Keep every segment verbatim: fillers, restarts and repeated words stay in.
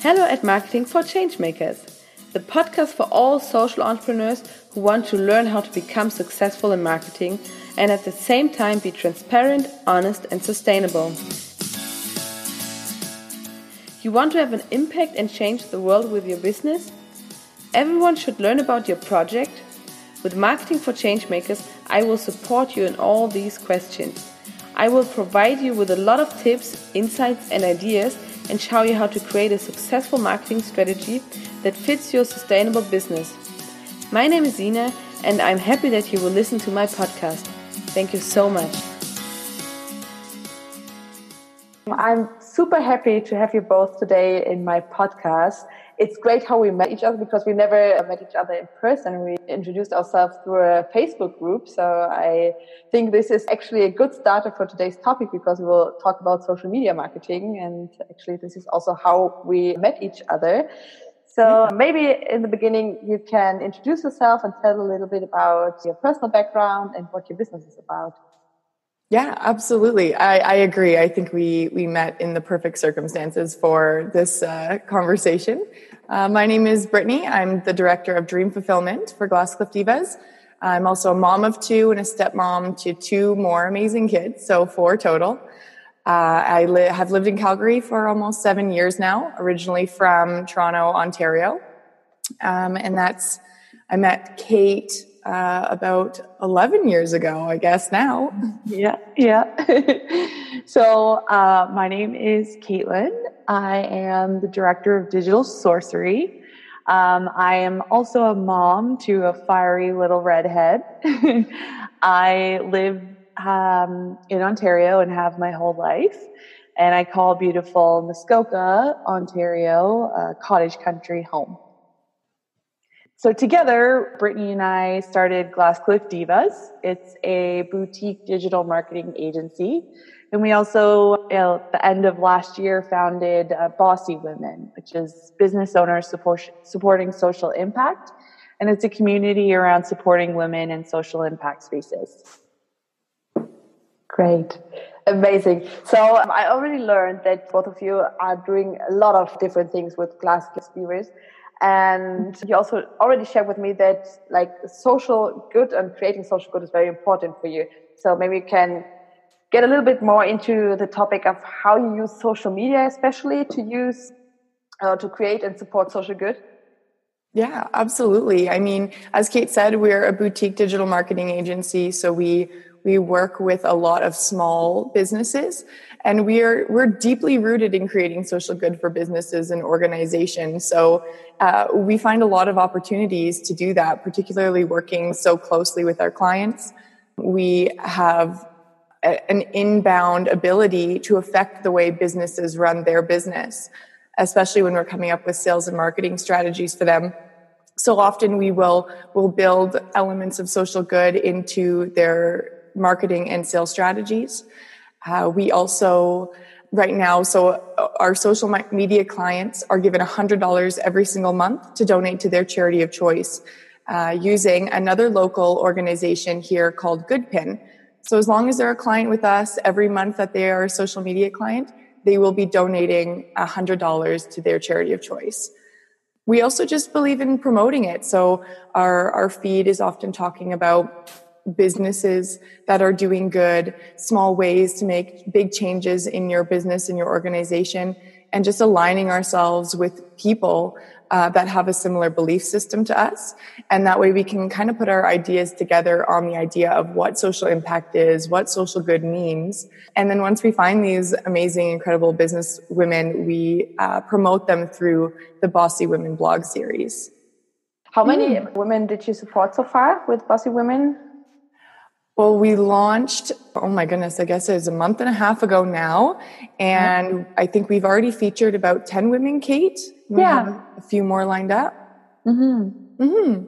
Hello at Marketing for Changemakers, the podcast for all social entrepreneurs who want to learn how to become successful in marketing and at the same time be transparent, honest, and sustainable. You want to have an impact and change the world with your business? Everyone should learn about your project. With Marketing for Changemakers, I will support you in all these questions. I will provide you with a lot of tips, insights, and ideas and show you how to create a successful marketing strategy that fits your sustainable business. My name is Zina, and I'm happy that you will listen to my podcast. Thank you so much. I'm super happy to have you both today in my podcast. It's great how we met each other because we never met each other in person. We introduced ourselves through a Facebook group. So I think this is actually a good starter for today's topic because we will talk about social media marketing. And actually, this is also how we met each other. So maybe in the beginning, you can introduce yourself and tell a little bit about your personal background and what your business is about. Yeah, absolutely. I, I agree. I think we we met in the perfect circumstances for this uh, conversation. Uh, my name is Brittany. I'm the director of Dream Fulfillment for Glasscliff Divas. I'm also a mom of two and a stepmom to two more amazing kids, so four total. Uh, I li- have lived in Calgary for almost seven years now, originally from Toronto, Ontario. Um, and that's, I met Kate Uh, about eleven years ago, I guess now. Yeah, yeah. So, uh, my name is Caitlin. I am the director of digital sorcery. Um, I am also a mom to a fiery little redhead. I live, um, in Ontario and have my whole life. And I call beautiful Muskoka, Ontario, uh, cottage country home. So together, Brittany and I started Glasscliff Divas. It's a boutique digital marketing agency. And we also, you know, at the end of last year, founded uh, Bossy Women, which is business owners support, supporting social impact. And it's a community around supporting women in social impact spaces. Great. Amazing. So um, I already learned that both of you are doing a lot of different things with Glasscliff Divas. And you also already shared with me that like social good and creating social good is very important for you. So maybe you can get a little bit more into the topic of how you use social media, especially to use, uh, to create and support social good. Yeah, absolutely. I mean, as Kate said, we're a boutique digital marketing agency. So we we work with a lot of small businesses, and we are we're deeply rooted in creating social good for businesses and organizations. So uh, we find a lot of opportunities to do that, particularly working so closely with our clients. We have a, an inbound ability to affect the way businesses run their business, especially when we're coming up with sales and marketing strategies for them. So often we will will build elements of social good into their marketing and sales strategies. Uh, we also, right now, so our social media clients are given one hundred dollars every single month to donate to their charity of choice uh, using another local organization here called GoodPin. So as long as they're a client with us every month that they are a social media client, they will be donating one hundred dollars to their charity of choice. We also just believe in promoting it. So our, our feed is often talking about businesses that are doing good, small ways to make big changes in your business and your organization, and just aligning ourselves with people uh, that have a similar belief system to us. And that way we can kind of put our ideas together on the idea of what social impact is, what social good means. And then once we find these amazing, incredible business women, we uh, promote them through the Bossy Women blog series. How many mm. women did you support so far with Bossy Women? Well, we launched, oh my goodness, I guess it was a month and a half ago now. And mm-hmm. I think we've already featured about ten women, Kate. We yeah. have a few more lined up. Mm-hmm. Mm-hmm.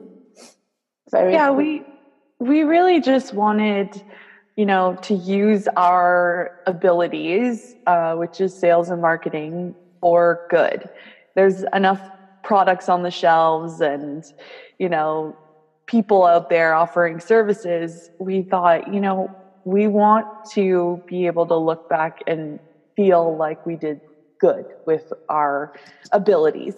Very yeah, cool. we, we really just wanted, you know, to use our abilities, uh, which is sales and marketing, for good. There's enough products on the shelves and, you know, people out there offering services. We thought, you know, we want to be able to look back and feel like we did good with our abilities.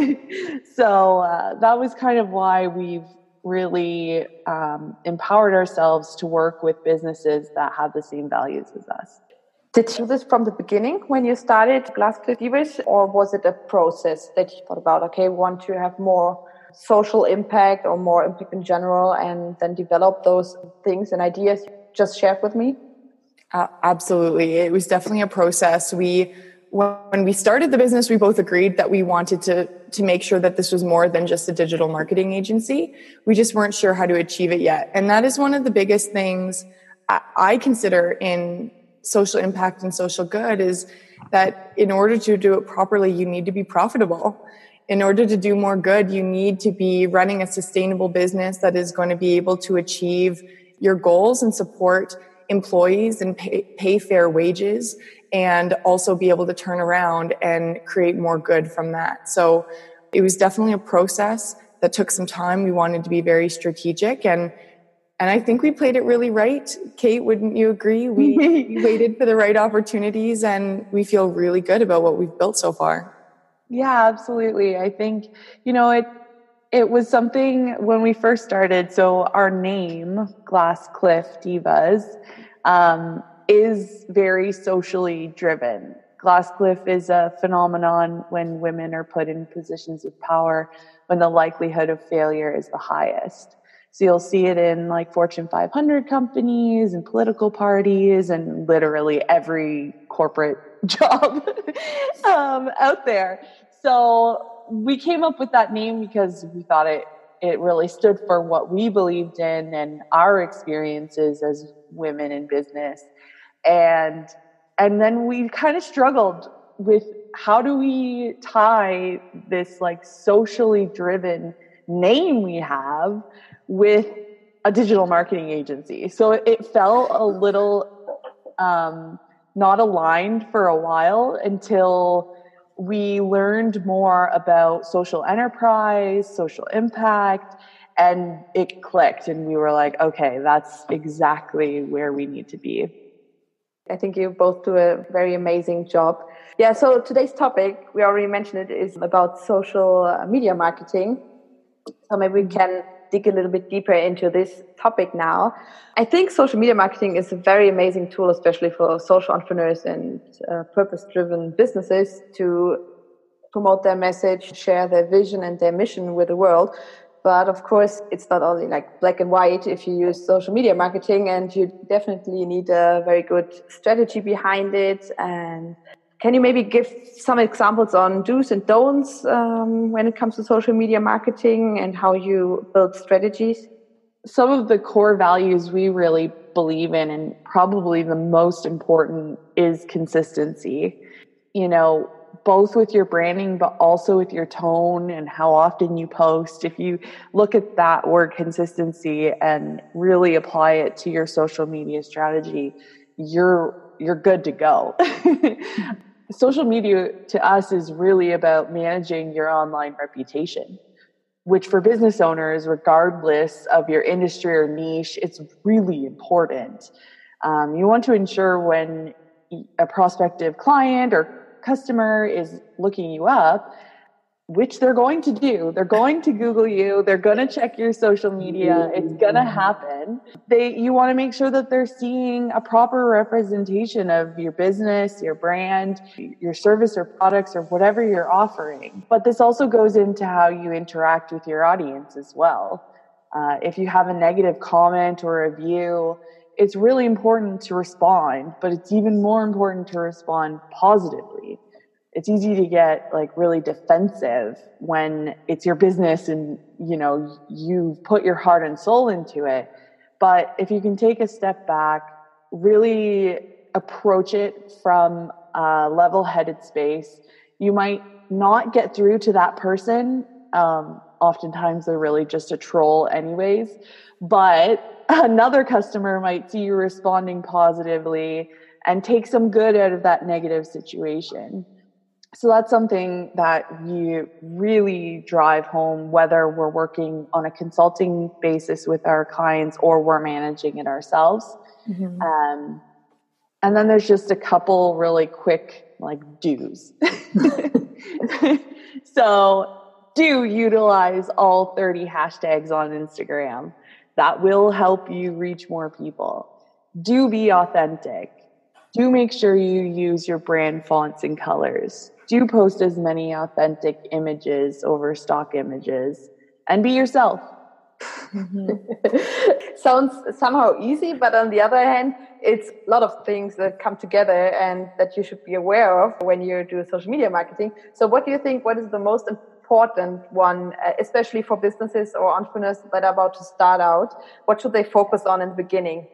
So uh, that was kind of why we've really um, empowered ourselves to work with businesses that have the same values as us. Did you do this from the beginning when you started Glasscliff Divas, or was it a process that you thought about, okay, we want to have more social impact or more impact in general, and then develop those things and ideas you just shared with me? Uh, absolutely. It was definitely a process. We, when we started the business, we both agreed that we wanted to, to make sure that this was more than just a digital marketing agency. We just weren't sure how to achieve it yet. And that is one of the biggest things I, I consider in social impact and social good, is that in order to do it properly, you need to be profitable. In order to do more good, you need to be running a sustainable business that is going to be able to achieve your goals and support employees and pay, pay fair wages, and also be able to turn around and create more good from that. So it was definitely a process that took some time. We wanted to be very strategic, and And I think we played it really right. Kate, wouldn't you agree? We, we waited for the right opportunities, and we feel really good about what we've built so far. Yeah, absolutely. I think, you know, it, it was something when we first started. So our name, Glasscliff Divas, um, is very socially driven. Glasscliff is a phenomenon when women are put in positions of power, when the likelihood of failure is the highest. So you'll see it in like Fortune five hundred companies and political parties and literally every corporate job um, out there. So we came up with that name because we thought it, it really stood for what we believed in and our experiences as women in business. And, and then we kind of struggled with, how do we tie this like socially driven name we have with a digital marketing agency? So it felt a little um, not aligned for a while, until we learned more about social enterprise, social impact, and it clicked. And we were like, okay, that's exactly where we need to be. I think you both do a very amazing job. Yeah, so today's topic, we already mentioned it, is about social media marketing. So maybe we can dig a little bit deeper into this topic now. I think social media marketing is a very amazing tool, especially for social entrepreneurs and uh, purpose-driven businesses, to promote their message, share their vision and their mission with the world. But of course, it's not only like black and white if you use social media marketing, and you definitely need a very good strategy behind it. And can you maybe give some examples on do's and don'ts um, when it comes to social media marketing and how you build strategies? Some of the core values we really believe in, and probably the most important, is consistency. You know, both with your branding, but also with your tone and how often you post. If you look at that word consistency and really apply it to your social media strategy, you're you're good to go. Social media to us is really about managing your online reputation, which for business owners, regardless of your industry or niche, it's really important. Um, you want to ensure when a prospective client or customer is looking you up, which they're going to do. They're going to Google you. They're going to check your social media. It's going to happen. They, you want to make sure that they're seeing a proper representation of your business, your brand, your service or products, or whatever you're offering. But this also goes into how you interact with your audience as well. Uh, if you have a negative comment or a review, it's really important to respond, but it's even more important to respond positively. It's easy to get like really defensive when it's your business and, you know, you've put your heart and soul into it. But if you can take a step back, really approach it from a level-headed space, you might not get through to that person. Um, oftentimes they're really just a troll anyways, but another customer might see you responding positively and take some good out of that negative situation. So that's something that we really drive home, whether we're working on a consulting basis with our clients or we're managing it ourselves. Mm-hmm. Um, And then there's just a couple really quick, like, do's. So do utilize all thirty hashtags on Instagram. That will help you reach more people. Do be authentic. Do make sure you use your brand fonts and colors. Do post as many authentic images over stock images. And be yourself. Mm-hmm. Sounds somehow easy, but on the other hand, it's a lot of things that come together and that you should be aware of when you do social media marketing. So what do you think, what is the most important one, especially for businesses or entrepreneurs that are about to start out? What should they focus on in the beginning?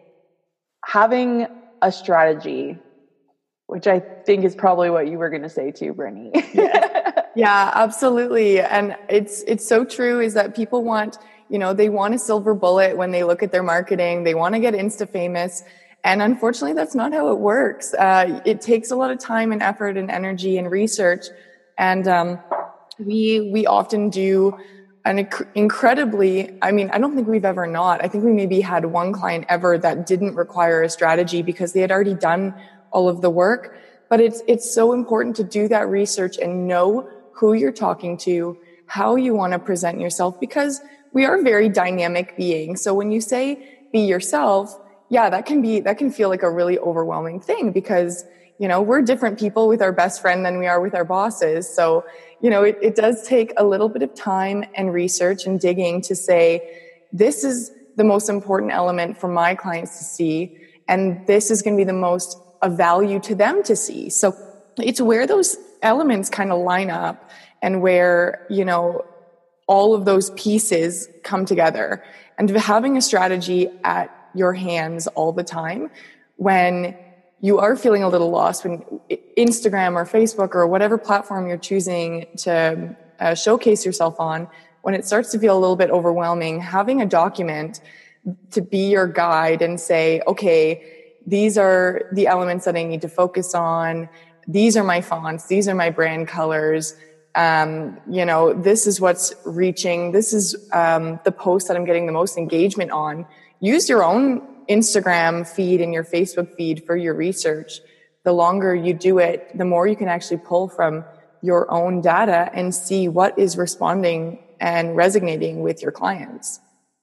Having a strategy, which I think is probably what you were going to say too, Brittany. Yeah. Yeah, absolutely. And it's, it's so true is that people want, you know, they want a silver bullet when they look at their marketing. They want to get Insta famous. And unfortunately, that's not how it works. Uh, it takes a lot of time and effort and energy and research. And, um, we, we often do an inc- incredibly, I mean, I don't think we've ever not. I think we maybe had one client ever that didn't require a strategy because they had already done all of the work. But it's, it's so important to do that research and know who you're talking to, how you want to present yourself, because we are very dynamic beings. So when you say be yourself, yeah, that can be, that can feel like a really overwhelming thing because, you know, we're different people with our best friend than we are with our bosses. So, you know, it, it does take a little bit of time and research and digging to say, this is the most important element for my clients to see. And this is going to be the most of value to them to see. So it's where those elements kind of line up and where, you know, all of those pieces come together, and having a strategy at your hands all the time when you are feeling a little lost, when Instagram or Facebook or whatever platform you're choosing to uh, showcase yourself on, when it starts to feel a little bit overwhelming, having a document to be your guide and say, okay, these are the elements that I need to focus on. These are my fonts. These are my brand colors. Um, you know, this is what's reaching. This is, um, the post that I'm getting the most engagement on. Use your own Instagram feed and your Facebook feed for your research. The longer you do it, the more you can actually pull from your own data and see what is responding and resonating with your clients.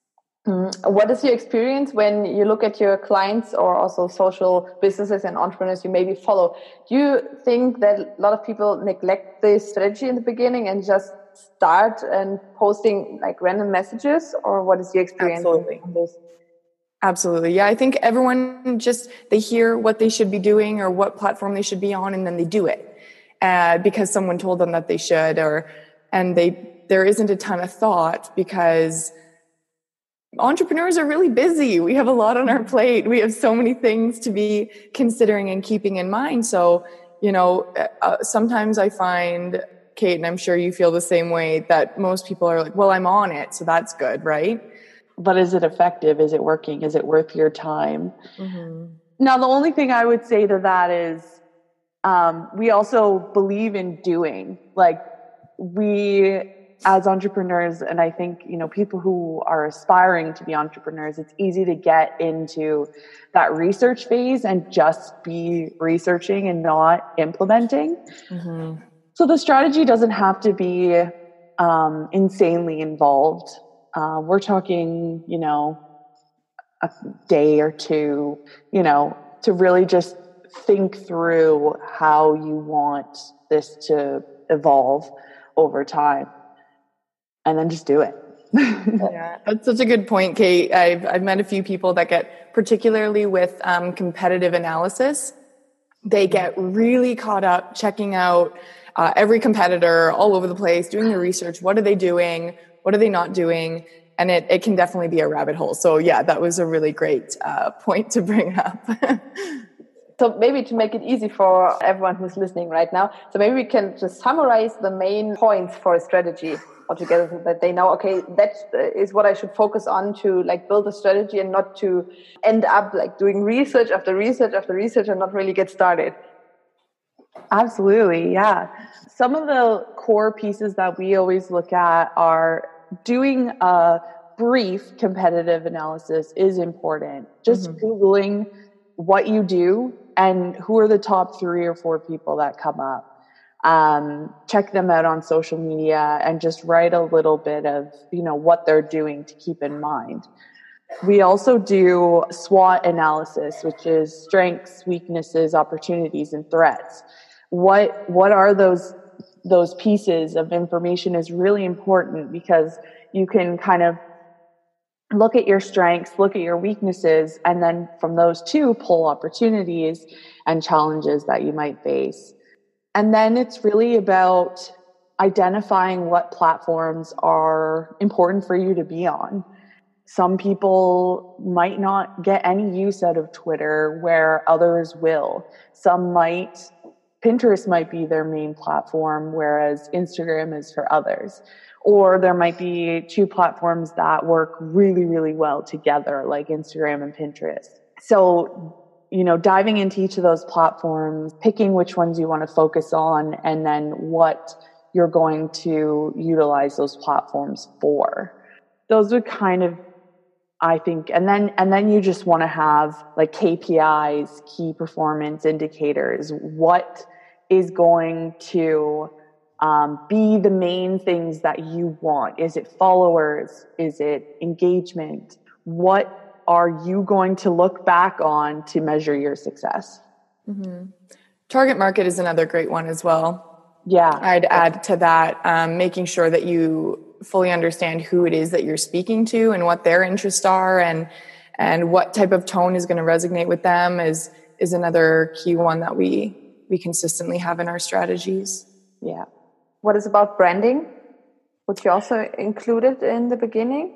Mm. What is your experience when you look at your clients or also social businesses and entrepreneurs you maybe follow? Do you think that a lot of people neglect this strategy in the beginning and just start and posting like random messages, or what is your experience Absolutely. on this? Absolutely. Yeah. I think everyone just, they hear what they should be doing or what platform they should be on, and then they do it, uh, because someone told them that they should, or, and they, there isn't a ton of thought because entrepreneurs are really busy. We have a lot on our plate. We have so many things to be considering and keeping in mind. So, you know, uh, sometimes I find, Kate, and I'm sure you feel the same way, that most people are like, well, I'm on it, so that's good, right? But is it effective? Is it working? Is it worth your time? Mm-hmm. Now, the only thing I would say to that is, um, we also believe in doing. Like, we, as entrepreneurs, and I think, you know, people who are aspiring to be entrepreneurs, it's easy to get into that research phase and just be researching and not implementing. Mm-hmm. So the strategy doesn't have to be um, insanely involved. Uh, we're talking, you know, a day or two, you know, to really just think through how you want this to evolve over time, and then just do it. Yeah, that's such a good point, Kate. I've, I've met a few people that get, particularly with um, competitive analysis, they get really caught up checking out uh, every competitor all over the place, doing the research. What are they doing? What are they not doing? And it, it can definitely be a rabbit hole. So yeah, that was a really great uh, point to bring up. So maybe to make it easy for everyone who's listening right now, so maybe we can just summarize the main points for a strategy altogether, so that they know, okay, that is what I should focus on to like build a strategy, and not to end up like doing research after research after research and not really get started. Absolutely. Yeah. Some of the core pieces that we always look at are doing a brief competitive analysis is important. Just mm-hmm. Googling what you do and who are the top three or four people that come up. Um, check them out on social media and just write a little bit of, you know, what they're doing to keep in mind. We also do SWOT analysis, which is strengths, weaknesses, opportunities, and threats. What, what are those, those pieces of information is really important, because you can kind of look at your strengths, look at your weaknesses, and then from those two pull opportunities and challenges that you might face. And then it's really about identifying what platforms are important for you to be on. Some people might not get any use out of Twitter where others will. Some might, Pinterest might be their main platform, whereas Instagram is for others. Or there might be two platforms that work really, really well together, like Instagram and Pinterest. So, you know, diving into each of those platforms, picking which ones you want to focus on, and then what you're going to utilize those platforms for. Those would kind of, I think, and then, and then you just want to have like K P Is, key performance indicators. What is going to um, be the main things that you want? Is it followers? Is it engagement? What are you going to look back on to measure your success? Mm-hmm. Target market is another great one as well. Yeah. I'd add to that, um, making sure that you fully understand who it is that you're speaking to and what their interests are, and, and what type of tone is going to resonate with them is, is another key one that we, we consistently have in our strategies. Yeah. What is about branding? Would you also include it in the beginning?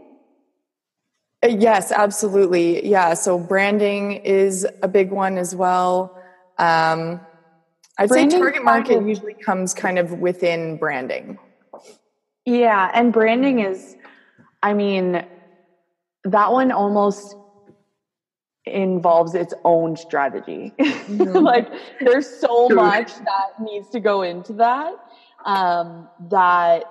Yes, absolutely. Yeah. So branding is a big one as well. Um, I'd Branding say target market of, usually comes kind of within branding. Yeah. And branding is, I mean, that one almost involves its own strategy. Mm-hmm. Like there's so True. much that needs to go into that, um, that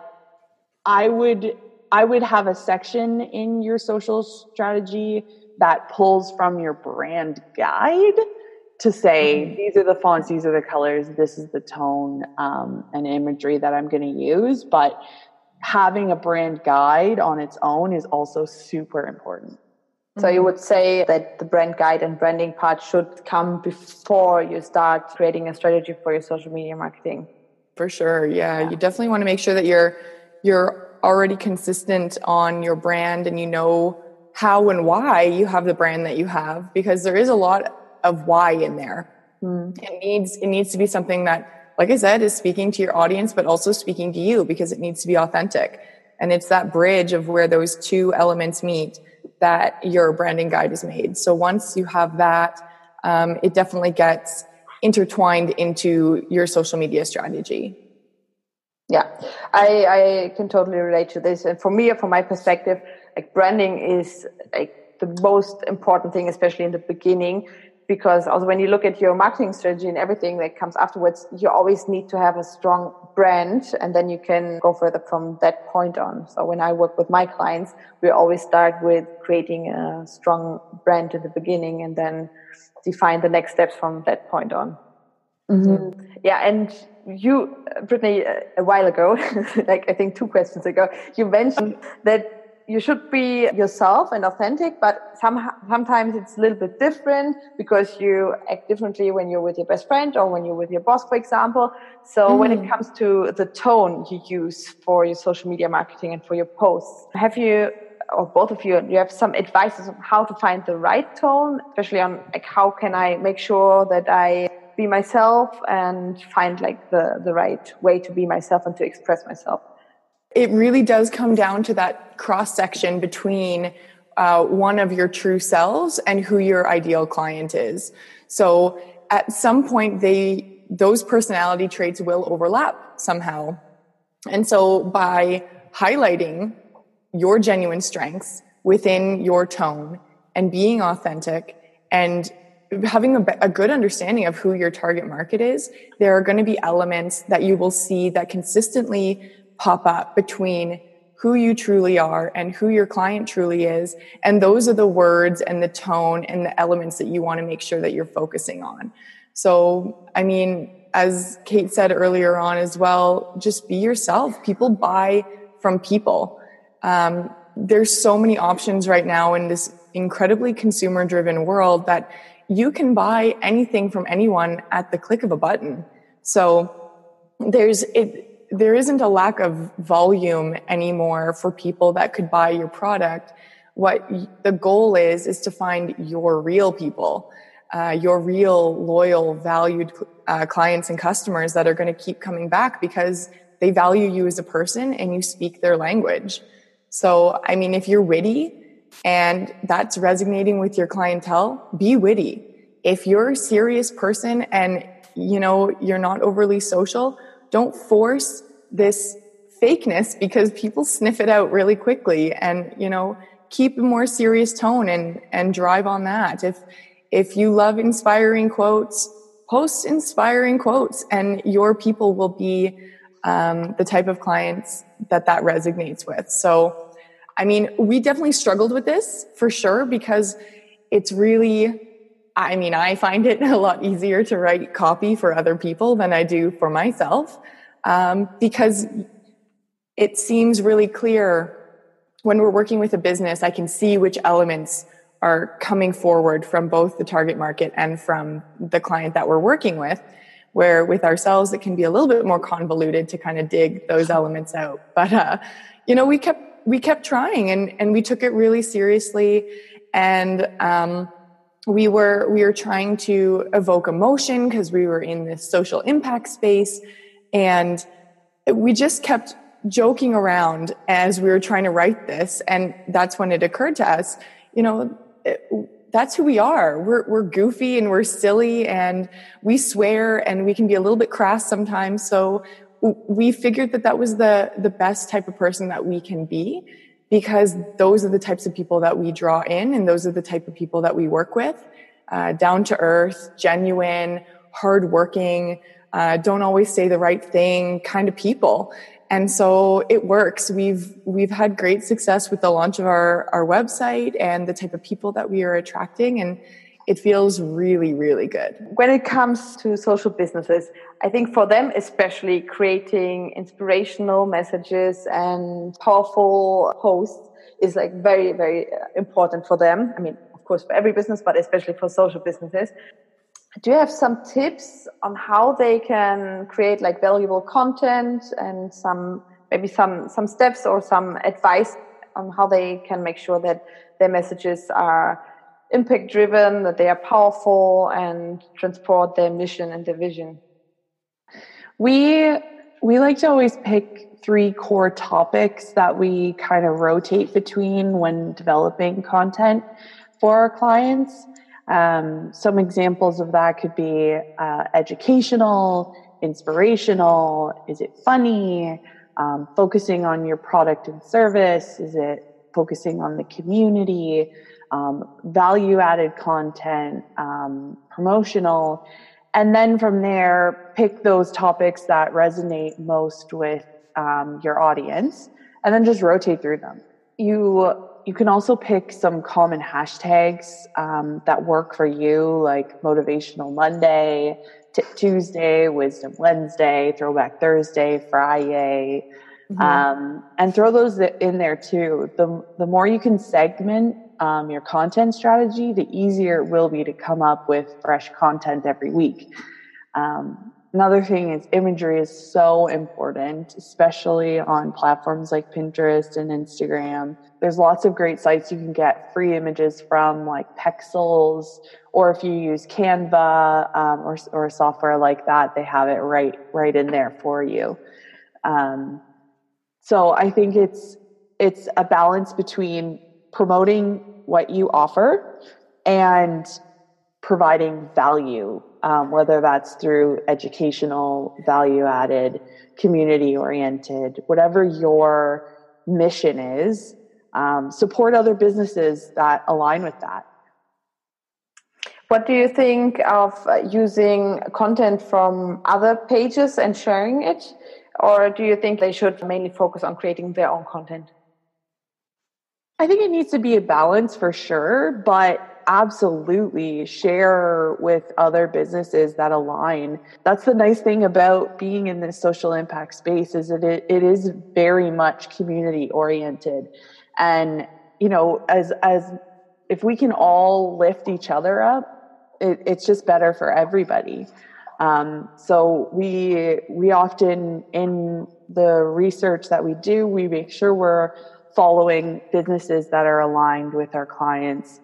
I would, I would have a section in your social strategy that pulls from your brand guide to say, mm-hmm. these are the fonts, these are the colors, this is the tone, um, and imagery that I'm going to use. But having a brand guide on its own is also super important. So you would say that the brand guide and branding part should come before you start creating a strategy for your social media marketing. For sure. Yeah. yeah. You definitely want to make sure that you're, you're already consistent on your brand, and you know how and why you have the brand that you have, because there is a lot of why in there. Mm. It needs, it needs to be something that, like I said, is speaking to your audience, but also speaking to you, because it needs to be authentic. And it's that bridge of where those two elements meet that your branding guide is made. So once you have that, um, it definitely gets intertwined into your social media strategy. Yeah, I, I can totally relate to this. And for me, from my perspective, like branding is like the most important thing, especially in the beginning, because also when you look at your marketing strategy and everything that comes afterwards, you always need to have a strong brand, and then you can go further from that point on. So when I work with my clients, we always start with creating a strong brand in the beginning and then define the next steps from that point on. Mm-hmm. Yeah, and you, Brittany, a while ago, like I think two questions ago, you mentioned that you should be yourself and authentic, but some, sometimes it's a little bit different because you act differently when you're with your best friend or when you're with your boss, for example. So mm. when it comes to the tone you use for your social media marketing and for your posts, have you, or both of you, do you have some advice on how to find the right tone, especially on like how can I make sure that I be myself and find like the, the right way to be myself and to express myself? It really does come down to that cross section between uh, one of your true selves and who your ideal client is. So at some point, they those personality traits will overlap somehow. And so by highlighting your genuine strengths within your tone and being authentic and having a, a good understanding of who your target market is, there are going to be elements that you will see that consistently pop up between who you truly are and who your client truly is. And those are the words and the tone and the elements that you want to make sure that you're focusing on. So, I mean, as Kate said earlier on as well, just be yourself. People buy from people. Um, there's so many options right now in this incredibly consumer driven world that you can buy anything from anyone at the click of a button. So there's it, there isn't a lack of volume anymore for people that could buy your product. What the goal is, is to find your real people, uh, your real loyal, valued uh, clients and customers that are going to keep coming back because they value you as a person and you speak their language. So, I mean, if you're witty and that's resonating with your clientele, be witty. If you're a serious person and, you know, you're not overly social, don't force this fakeness because people sniff it out really quickly, and, you know, keep a more serious tone and, and drive on that. If, if you love inspiring quotes, post inspiring quotes, and your people will be, um, the type of clients that that resonates with. So, I mean, we definitely struggled with this for sure, because it's really, I mean, I find it a lot easier to write copy for other people than I do for myself, um, because it seems really clear when we're working with a business. I can see which elements are coming forward from both the target market and from the client that we're working with, where with ourselves, it can be a little bit more convoluted to kind of dig those elements out. But, uh, you know, we kept, we kept trying, and, and we took it really seriously. And, um, we were, we were trying to evoke emotion because we were in this social impact space, and we just kept joking around as we were trying to write this. And that's when it occurred to us, you know, it, that's who we are. We're, we're goofy and we're silly and we swear and we can be a little bit crass sometimes. So we figured that that was the, the best type of person that we can be, because those are the types of people that we draw in, and those are the type of people that we work with. Uh, down to earth, genuine, hardworking, uh, don't always say the right thing kind of people. And so it works. We've, we've had great success with the launch of our, our website and the type of people that we are attracting. And it feels really, really good. When it comes to social businesses, I think for them, especially, creating inspirational messages and powerful posts is like very, very important for them. I mean, of course, for every business, but especially for social businesses. Do you have some tips on how they can create like valuable content, and some, maybe some, some steps or some advice on how they can make sure that their messages are impact driven, that they are powerful and transport their mission and their vision? We, we like to always pick three core topics that we kind of rotate between when developing content for our clients. Um, some examples of that could be uh, educational, inspirational. Is it funny? Um, focusing on your product and service? Is it focusing on the community? Um, value-added content, um, promotional? And then from there, pick those topics that resonate most with um, your audience, and then just rotate through them. You You can also pick some common hashtags um, that work for you, like Motivational Monday, Tip Tuesday, Wisdom Wednesday, Throwback Thursday, Friday, mm-hmm. um, and throw those in there too. The the more you can segment um, your content strategy, the easier it will be to come up with fresh content every week. Um, Another thing is imagery is so important, especially on platforms like Pinterest and Instagram. There's lots of great sites you can get free images from, like Pexels, or if you use Canva um, or, or software like that, they have it right right in there for you. Um, so I think it's it's a balance between promoting what you offer and providing value, um, whether that's through educational, value-added, community-oriented, whatever your mission is, um, support other businesses that align with that. What do you think of using content from other pages and sharing it? Or do you think they should mainly focus on creating their own content? I think it needs to be a balance for sure, but absolutely share with other businesses that align. That's the nice thing about being in this social impact space, is that it, it is very much community oriented. And, you know, as, as if we can all lift each other up, it, it's just better for everybody. Um, so we, we often, in the research that we do, we make sure we're following businesses that are aligned with our clients,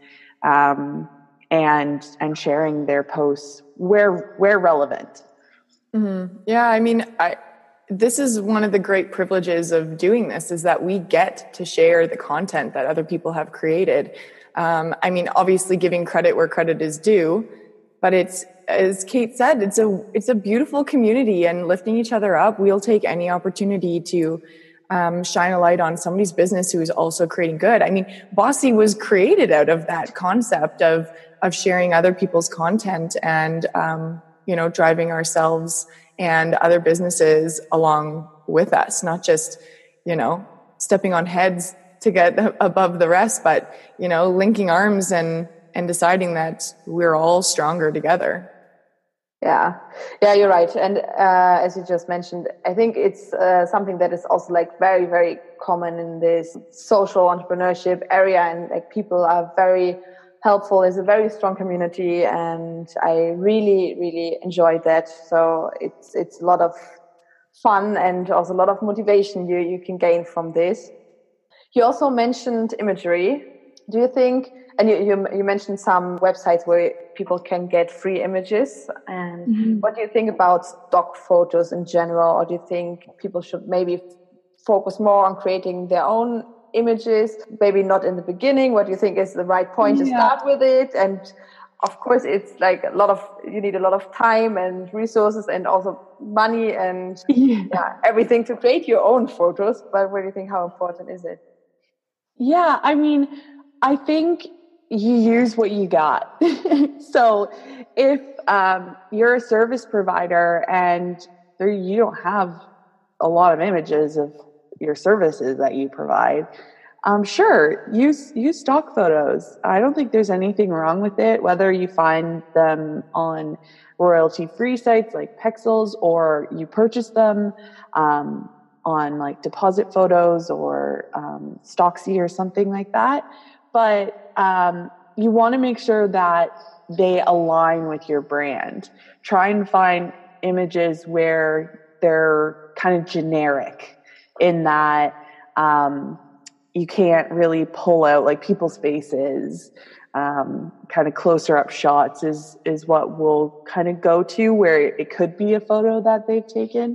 um, and, and sharing their posts where, where relevant. Mm-hmm. Yeah. I mean, I, this is one of the great privileges of doing this, is that we get to share the content that other people have created. Um, I mean, obviously giving credit where credit is due, but it's, as Kate said, it's a, it's a beautiful community, and lifting each other up. We'll take any opportunity to, um, shine a light on somebody's business who is also creating good. I mean, Bossy was created out of that concept of, of sharing other people's content and, um, you know, driving ourselves and other businesses along with us, not just, you know, stepping on heads to get above the rest, but, you know, linking arms and, and deciding that we're all stronger together. Yeah, yeah, you're right. And uh, as you just mentioned, I think it's uh, something that is also like very, very common in this social entrepreneurship area, and like people are very helpful. It's a very strong community, and I really, really enjoyed that. So it's it's a lot of fun and also a lot of motivation you you can gain from this. You also mentioned imagery. Do you think? And you, you, you mentioned some websites where people can get free images. And mm-hmm. what do you think about stock photos in general? Or do you think people should maybe focus more on creating their own images? Maybe not in the beginning. What do you think is the right point yeah. to start with it? And of course, it's like a lot of, you need a lot of time and resources and also money and yeah. Yeah, everything to create your own photos. But what do you think? How important is it? Yeah, I mean, I think you use what you got. So if um, you're a service provider and there, you don't have a lot of images of your services that you provide, um, sure, use, use stock photos. I don't think there's anything wrong with it, whether you find them on royalty-free sites like Pexels, or you purchase them um, on like Deposit Photos or um, Stocksy or something like that. But um, you want to make sure that they align with your brand. Try and find images where they're kind of generic, in that um, you can't really pull out like people's faces. Um, kind of closer up shots is is what we'll kind of go to, where it could be a photo that they've taken.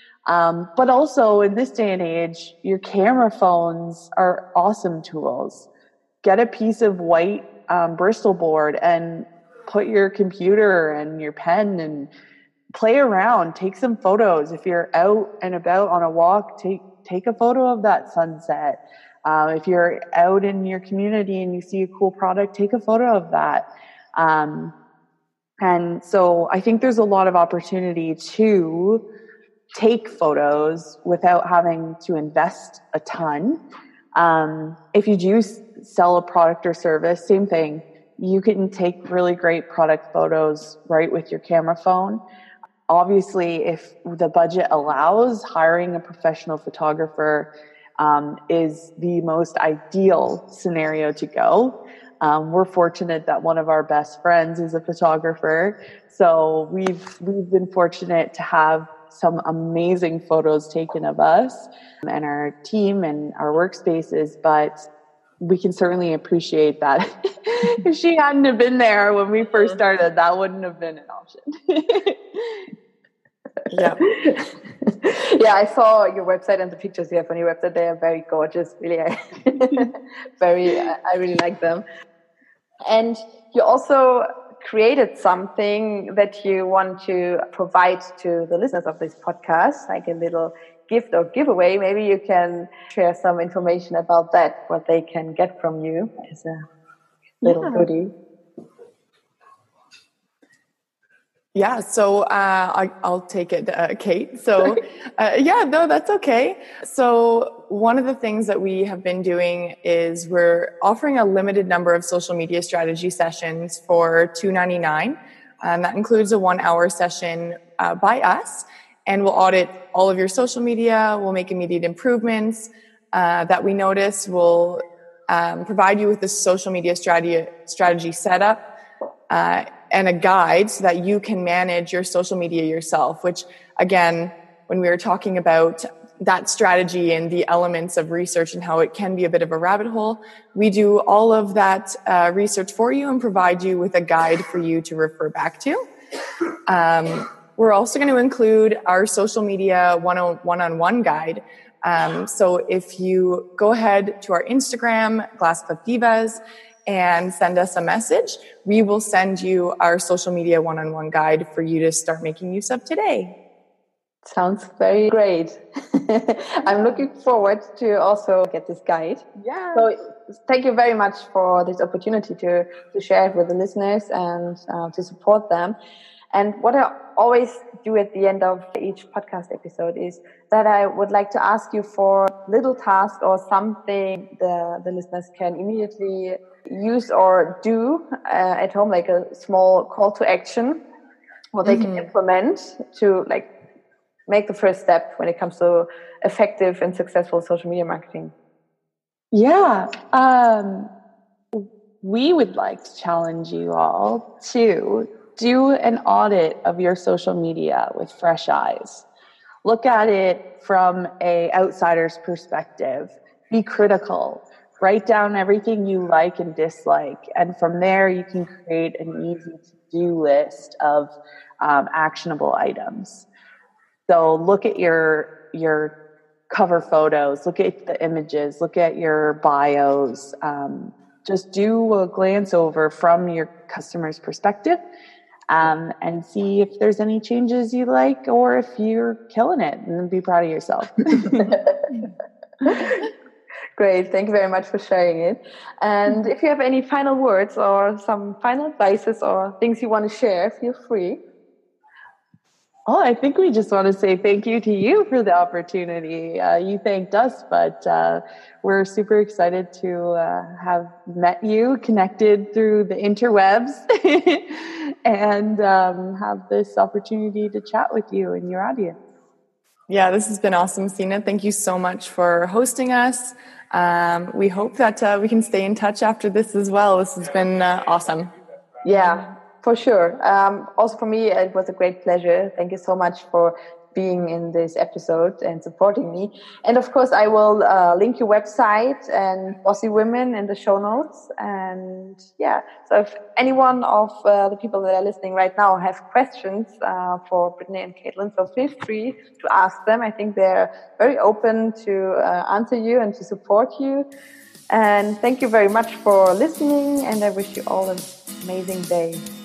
Um, but also in this day and age, your camera phones are awesome tools. Get a piece of white um, Bristol board and put your computer and your pen and play around. Take some photos. If you're out and about on a walk, take take a photo of that sunset. Uh, if you're out in your community and you see a cool product, take a photo of that. Um, and so I think there's a lot of opportunity to take photos without having to invest a ton. Um, if you do sell a product or service, same thing. You can take really great product photos right with your camera phone. Obviously, if the budget allows, hiring a professional photographer um, is the most ideal scenario to go. Um, we're fortunate that one of our best friends is a photographer, so we've we've been fortunate to have some amazing photos taken of us and our team and our workspaces, but we can certainly appreciate that. If she hadn't have been there when we first started, that wouldn't have been an option. Yeah. Yeah, I saw your website and the pictures you have on your website. They are very gorgeous, really. very, I really like them. And you also created something that you want to provide to the listeners of this podcast, like a little gift or giveaway. Maybe you can share some information about that, what they can get from you as a little yeah. goodie. Yeah, so uh, I, I'll take it, uh, Kate. So uh, yeah, no, that's okay. So one of the things that we have been doing is we're offering a limited number of social media strategy sessions for two ninety-nine. And that includes a one hour session uh, by us. And we'll audit all of your social media. We'll make immediate improvements uh, that we notice. We'll um, provide you with the social media strategy, strategy setup uh, and a guide so that you can manage your social media yourself, which, again, when we were talking about that strategy and the elements of research and how it can be a bit of a rabbit hole, we do all of that uh, research for you and provide you with a guide for you to refer back to. Um, we're also going to include our social media one-on-one guide. Um, so if you go ahead to our Instagram, Glasscliff Divas, and send us a message, we will send you our social media one-on-one guide for you to start making use of today. Sounds very great. I'm looking forward to also get this guide. Yeah. So thank you very much for this opportunity to, to share it with the listeners and uh, to support them. And what I always do at the end of each podcast episode is that I would like to ask you for a little task or something the, the listeners can immediately use or do uh, at home, like a small call to action, what they mm-hmm. can implement to like make the first step when it comes to effective and successful social media marketing. Yeah. Um, we would like to challenge you all to do an audit of your social media with fresh eyes. Look at it from an outsider's perspective. Be critical. Write down everything you like and dislike. And from there, you can create an easy to-do list of um, actionable items. So look at your your cover photos, look at the images, look at your bios. Um, just do a glance over from your customer's perspective. Um, and see if there's any changes you like or if you're killing it, and be proud of yourself. Great. Thank you very much for sharing it. And if you have any final words or some final advices or things you want to share, feel free. Oh, I think we just want to say thank you to you for the opportunity. Uh, you thanked us, but uh, we're super excited to uh, have met you, connected through the interwebs, and um, have this opportunity to chat with you and your audience. Yeah, this has been awesome, Sina. Thank you so much for hosting us. Um, we hope that uh, we can stay in touch after this as well. This has been uh, awesome. Yeah. For sure. Um, also for me, it was a great pleasure. Thank you so much for being in this episode and supporting me. And of course, I will uh, link your website and Bossy Women in the show notes. And yeah, so if anyone of uh, the people that are listening right now have questions uh, for Brittany and Caitlin, so feel free to ask them. I think they're very open to uh, answer you and to support you. And thank you very much for listening. And I wish you all an amazing day.